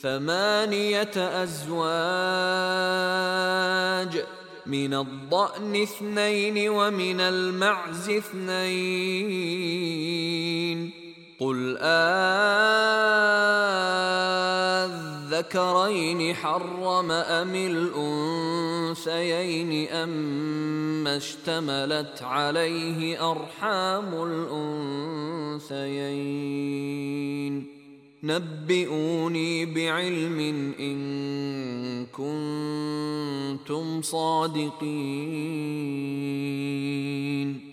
ثمانية أزواج، من الضأن 2 ومن المعز 2. قل أذكرين حرم أم الأنثيين أما اشتملت عليه أرحام الأنثيين؟ نبئوني بعلم إن كنتم صادقين.